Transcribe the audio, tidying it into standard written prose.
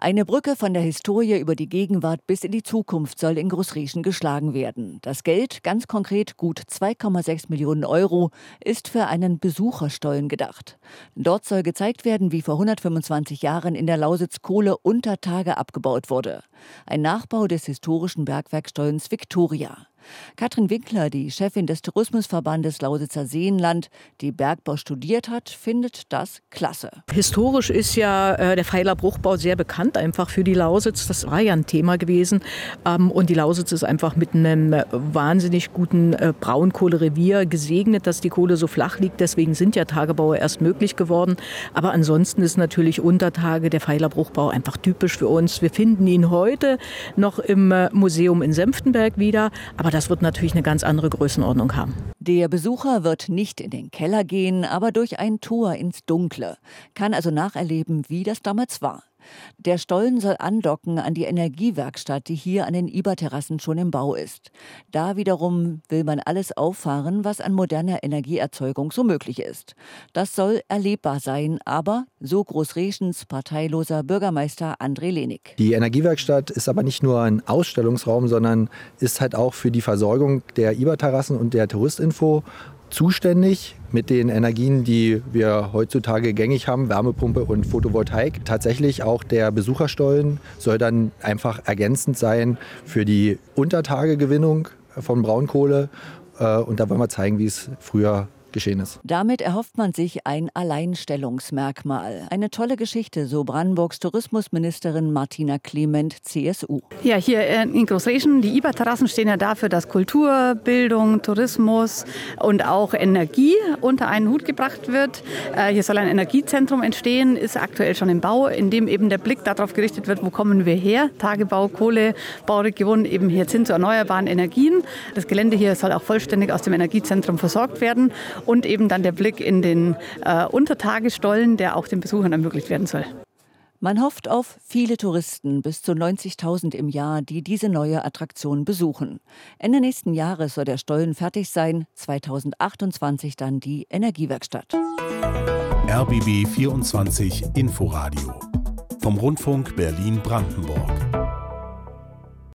Eine Brücke von der Historie über die Gegenwart bis in die Zukunft soll in Großrieschen geschlagen werden. Das Geld, ganz konkret gut 2,6 Millionen Euro, ist für einen Besucherstollen gedacht. Dort soll gezeigt werden, wie vor 125 Jahren in der Lausitz Kohle unter Tage abgebaut wurde. Ein Nachbau des historischen Bergwerkstollens Victoria. Katrin Winkler, die Chefin des Tourismusverbandes Lausitzer Seenland, die Bergbau studiert hat, findet das klasse. Historisch ist ja der Pfeilerbruchbau sehr bekannt, einfach für die Lausitz. Das war ja ein Thema gewesen. Und die Lausitz ist einfach mit einem wahnsinnig guten Braunkohlerevier gesegnet, dass die Kohle so flach liegt. Deswegen sind ja Tagebaue erst möglich geworden. Aber ansonsten ist natürlich Untertage der Pfeilerbruchbau einfach typisch für uns. Wir finden ihn heute noch im Museum in Senftenberg wieder. Aber das wird natürlich eine ganz andere Größenordnung haben. Der Besucher wird nicht in den Keller gehen, aber durch ein Tor ins Dunkle. Kann also nacherleben, wie das damals war. Der Stollen soll andocken an die Energiewerkstatt, die hier an den Iberterrassen schon im Bau ist. Da wiederum will man alles auffahren, was an moderner Energieerzeugung so möglich ist. Das soll erlebbar sein, aber, so Großrieschens parteiloser Bürgermeister André Lehnig. Die Energiewerkstatt ist aber nicht nur ein Ausstellungsraum, sondern ist halt auch für die Versorgung der Iberterrassen und der Touristinfo zuständig mit den Energien, die wir heutzutage gängig haben, Wärmepumpe und Photovoltaik. Tatsächlich auch der Besucherstollen soll dann einfach ergänzend sein für die Untertagegewinnung von Braunkohle. Und da wollen wir zeigen, wie es früher geschehen ist. Damit erhofft man sich ein Alleinstellungsmerkmal. Eine tolle Geschichte, so Brandenburgs Tourismusministerin Martina Clement, CSU. Ja, hier in Großrieschen, die Iberterrassen stehen ja dafür, dass Kultur, Bildung, Tourismus und auch Energie unter einen Hut gebracht wird. Hier soll ein Energiezentrum entstehen, ist aktuell schon im Bau, in dem eben der Blick darauf gerichtet wird, wo kommen wir her? Tagebau, Kohlebauregion, eben jetzt hin zu erneuerbaren Energien. Das Gelände hier soll auch vollständig aus dem Energiezentrum versorgt werden. Und eben dann der Blick in den Untertagestollen, der auch den Besuchern ermöglicht werden soll. Man hofft auf viele Touristen, bis zu 90.000 im Jahr, die diese neue Attraktion besuchen. Ende nächsten Jahres soll der Stollen fertig sein, 2028 dann die Energiewerkstatt. RBB 24 Inforadio vom Rundfunk Berlin-Brandenburg.